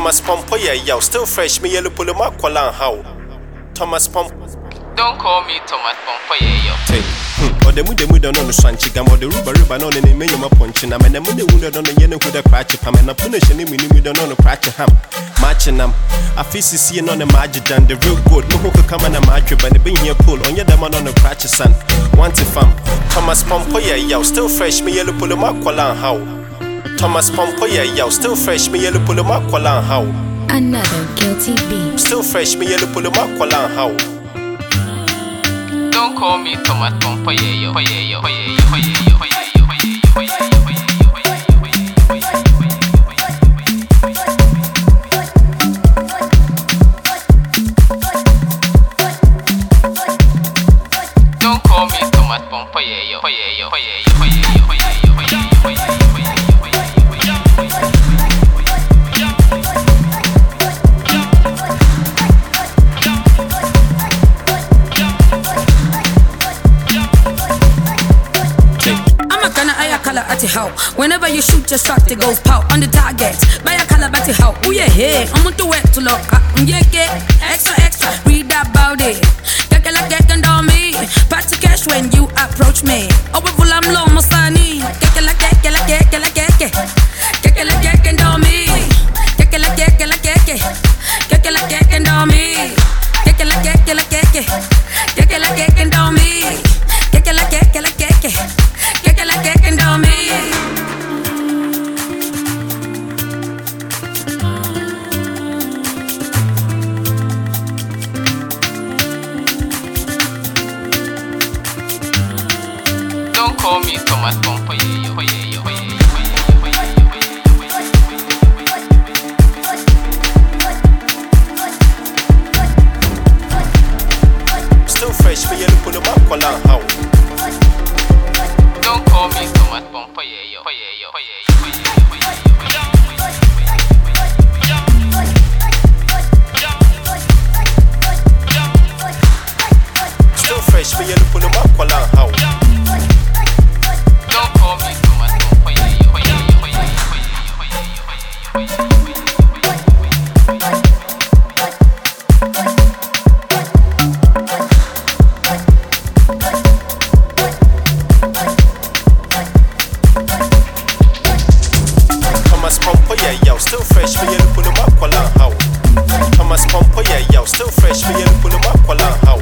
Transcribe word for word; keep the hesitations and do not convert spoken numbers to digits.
Thomas Pompo, yeah, yo, still fresh, me yellow pull him up, Qualan, how? Thomas Pompo. Don't call me Thomas Pompo, yeah, yo. Take. Or the Mude Muda on the Swanchigam or the Ruba Riba on the name of punching. I'm in the Mude Muda on the Yen with a cratch of ham and a punish and me don't know cratch of ham. Matching them. I feel seeing on the magic and the real good. No who could come on a match and the being here pull on your demon on the cratch of sun. Want to fam. Thomas Pompo, yeah, yo, still fresh, me yellow pull him up, Qualan, how? Thomas Pompo, yeah, yo, still fresh, me yellow pull him up, Qualan, how? Another guilty beat. Still fresh, me yellow pull him up, Qualan, how? Don't call me Thomas Pompo, yeah, yo, yeah, yo, yeah, yo, yeah, yo, yeah, yo, yeah, yo, Don't call me Thomas Pompo, yeah, yo, yeah, yo, yeah, yo, yeah, yo, yeah, yo, yeah, yo, yeah, yo. How whenever you shoot your shot, it goes pow on the target. Buy a color batty how? Oh yeah, hey, I'm on the way to look. Yeah, get extra, extra. Read about it. Get like get and on me. Party cash when you approach me. Oh, we full I'm low, Mosani. Get like get, get like get, get like get, get. Get like get and on me. Get like get, get like get, get. Get like get and on me. Get like get, get like get, get. Get like get and on me. Get like get, get like get, get. Get like get and on me. Don't call me Thomas Pompo, yeah, yo, yeah, yo, yeah, yo. Still fresh, me yellow pull him up, Qualan, how? Don't call me Thomas Pompo, yeah, yo, yeah, yo, yeah, yo, yeah, yo, Still fresh, me yellow pull him up, Qualan, how? Don't call me Thomas Pompo, yeah, yo, yeah, yo, yeah, yo, yeah, yo, yeah, yo. Thomas Pompo, yeah, yo, still fresh, me yellow pull him up, Qualan, how? Thomas Pompo, yeah, yo, still fresh, me yellow pull him up, Qualan, how?